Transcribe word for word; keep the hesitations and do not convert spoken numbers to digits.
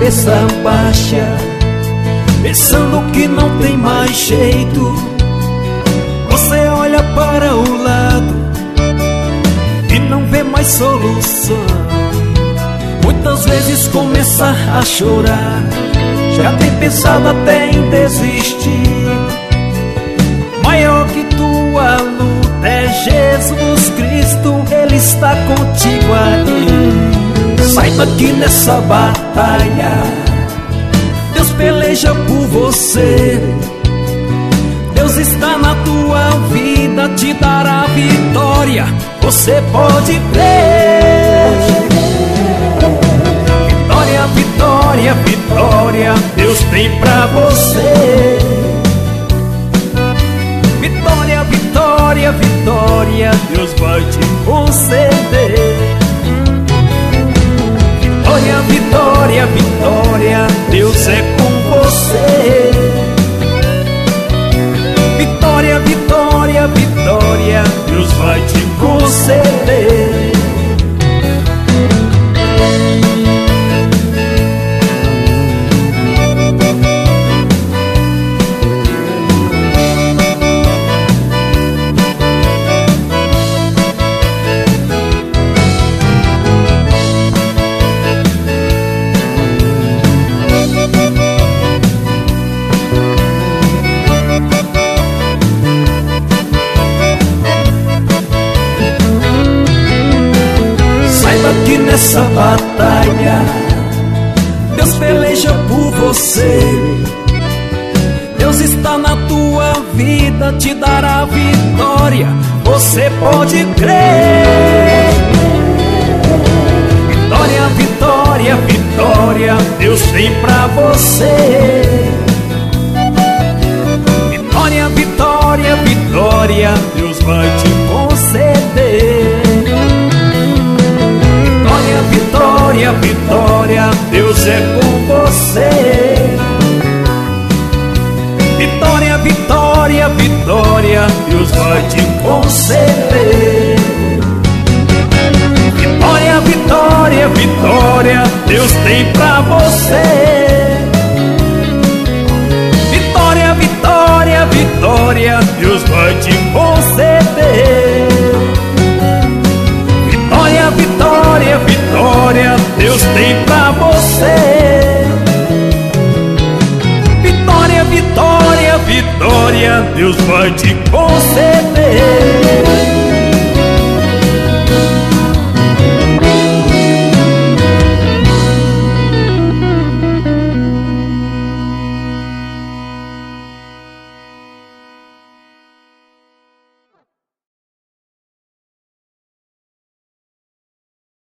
cabeça baixa, pensando que não tem mais jeito. Você olha para o lado e não vê mais solução. Muitas vezes começa a chorar, já tem pensado até em desistir. Maior que tua luta é Jesus Cristo, Ele está contigo aí. Saiba que nessa batalha Deus peleja por você. Deus está na tua vida, te dará vitória. Você pode crer. Vitória, vitória, vitória, Deus tem pra você. Vitória, vitória, vitória, Deus vai te conceder. Vitória, vitória, vitória, Deus é com você. Vitória, vitória, vitória, Deus vai te conceder. Que nessa batalha Deus peleja por você. Deus está na tua vida, te dará vitória. Você pode crer. Vitória, vitória, vitória, Deus tem pra você. Vitória, vitória, vitória, Deus vai te conceder. Vitória, vitória, Deus é com você. Vitória, vitória, vitória, Deus vai te conceder. Vitória, vitória, vitória, Deus tem pra você. Vitória, vitória, vitória, Deus vai te conceder. Vitória, vitória, vitória, Deus tem pra você. Vitória, vitória, vitória, Deus vai te conceder.